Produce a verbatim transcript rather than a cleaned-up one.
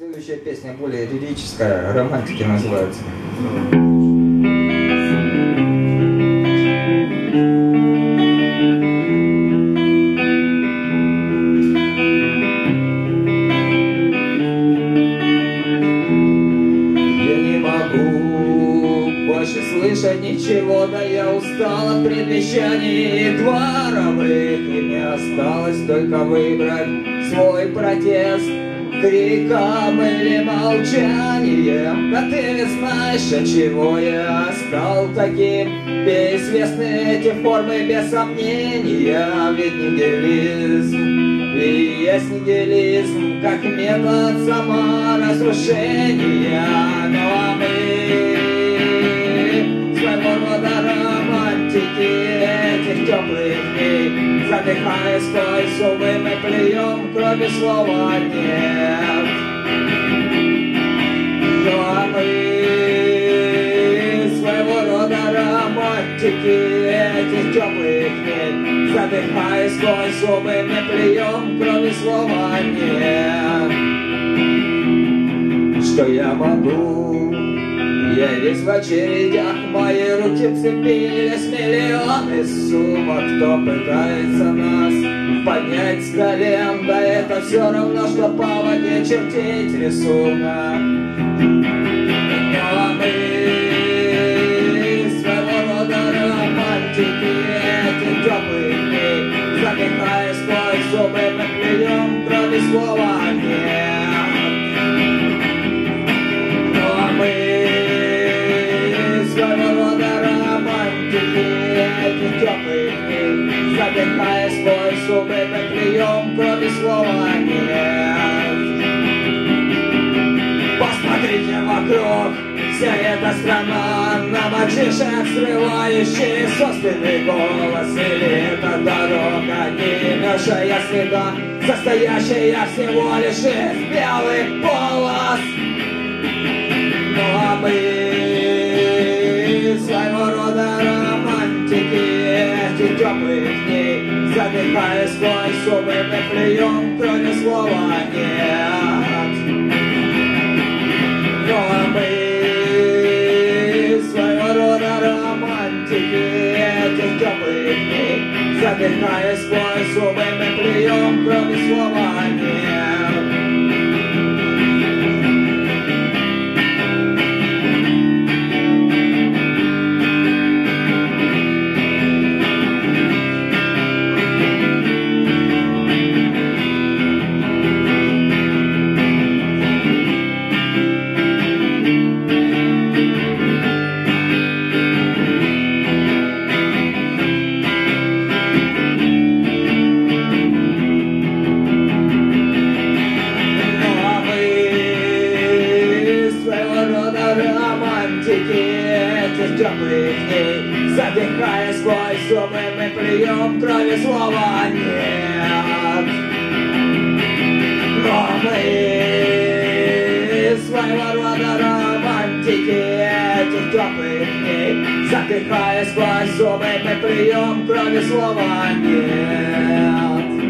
Следующая песня более лирическая, романтики называется. Я не могу больше слышать ничего, да я устал от предвещаний дворовых, и мне осталось только выбрать свой протест криком или молчанием. Да ты знаешь, от чего я стал таким? Безвестны эти формы без сомнения, ведь нигилизм и есть нигилизм как метод саморазрушения. Ну а мы своего рода романтики этих теплых дней, задыхаясь сквозь зубы, мы плюем, кроме слова нет. Ну а мы своего рода романтики этих теплых дней, задыхаясь сквозь зубы, мы плюем, кроме слова нет. Что я могу? Я весь в очередях, мои руки вцепились миллионы сумок. Кто пытается нас поднять с колен, да это все равно, что по воде чертить рисунок. Ну а мы своего рода романтики этих теплых дней, задыхаясь сквозь зубы, мы плюем, кроме слова нет. Ну а мы своего рода романтики этих теплых дней, задыхаясь сквозь зубы, мы плюем, кроме слова нет. Посмотрите вокруг, вся эта страна на мальчишек, срывающие собственный голос. Или эта дорога не имевшая следа, состоящая всего лишь из белых полос. Ну а мы своего рода романтики этих теплых дней, задыхаясь сквозь зубы, мы плюем, кроме слова нет. Ну а мы своего рода романтики этих теплых дней, задыхаясь сквозь зубы, мы плюем, кроме слова нет. Теплых дней, задыхаясь сквозь зубы, мы плюем, кроме слова нет. Но мы своего рода романтики этих теплых дней, задыхаясь сквозь зубы, мы плюем, кроме слова нет.